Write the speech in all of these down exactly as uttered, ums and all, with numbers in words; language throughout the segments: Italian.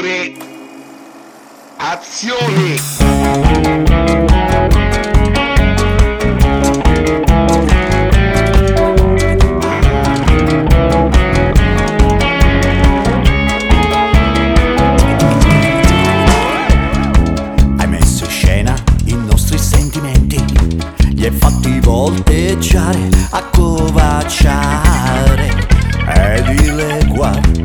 Attore, azione! Hai messo in scena i nostri sentimenti, li hai fatti volteggiare, accovacciare e dileguare.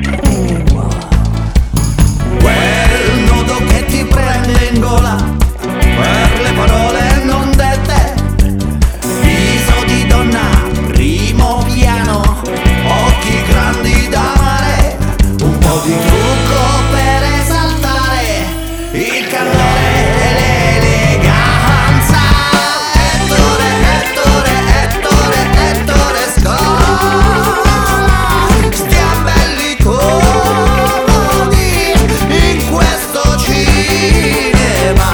Quel nodo che ti prende in gola per le parole non dette, viso di donna, primo piano, occhi grandi da mare, un po' di trucco per esaltare il candore e l'eleganza. Ettore, Ettore, Ettore, Ettore Scola, stiamo belli comodi in questo cinema.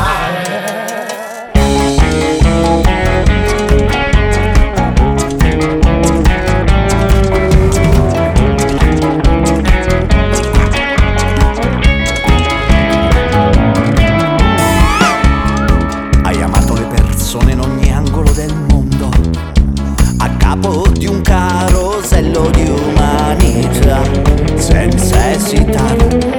Hai amato le persone in ogni angolo del mondo, a capo di un carosello di umanità, senza esitare.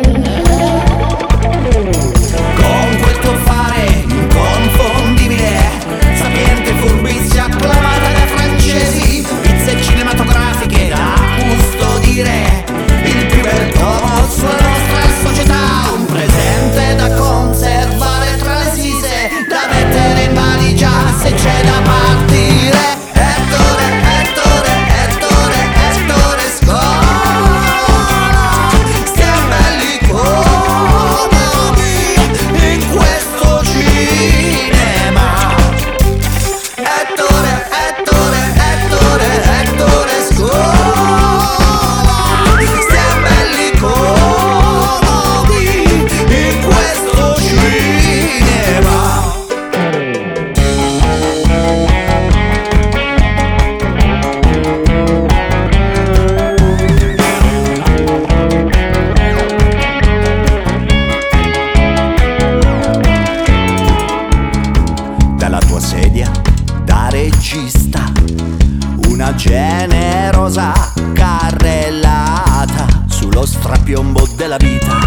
Con quel tuo fare inconfondibile, sapiente furbizia acclamata dai francesi, pizze cinematografiche da custodire, il più bel tomo sulla nostra società, un presente da conservare tra le sise, da mettere in valigia se c'è da partire. Ettore, Ettore, Ettore, Ettore Scola, stiamo belli comodi in questo cinema. Ettore, Ettore, Ettore, Ettore Scola, stiamo belli comodi in questo cinema. Dalla tua sedia da regista, una generosa carrellata sullo strapiombo della vita.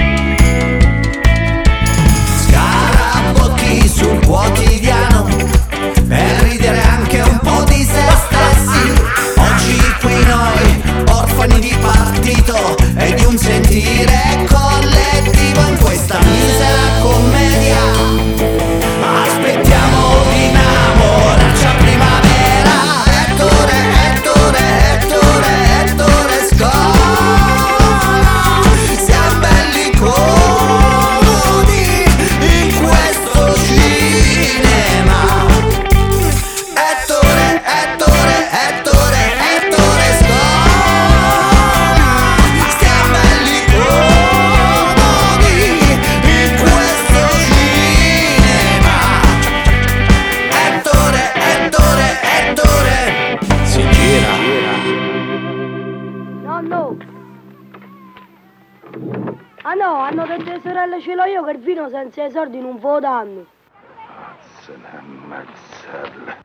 Scarabotti sul quotidiano per ridere anche un po' di se stessi. Oggi qui noi, orfani di partito e di un sentire collettivo, in questa misera commedia aspettiamo di innamorarci a primavera. Ettore, Ettore, Ettore, Ettore Scola, siamo belli comodi in questo cinema. Ettore, Ettore, Ettore, Ettore Scola, stiamo belli comodi in questo cinema. Ettore, Ettore, Ettore. Si gira. Nonno! Ah no, hanno delle sorelle, ce l'ho io che il vino senza i soldi non ve lo danno. Se ne ammazzarla.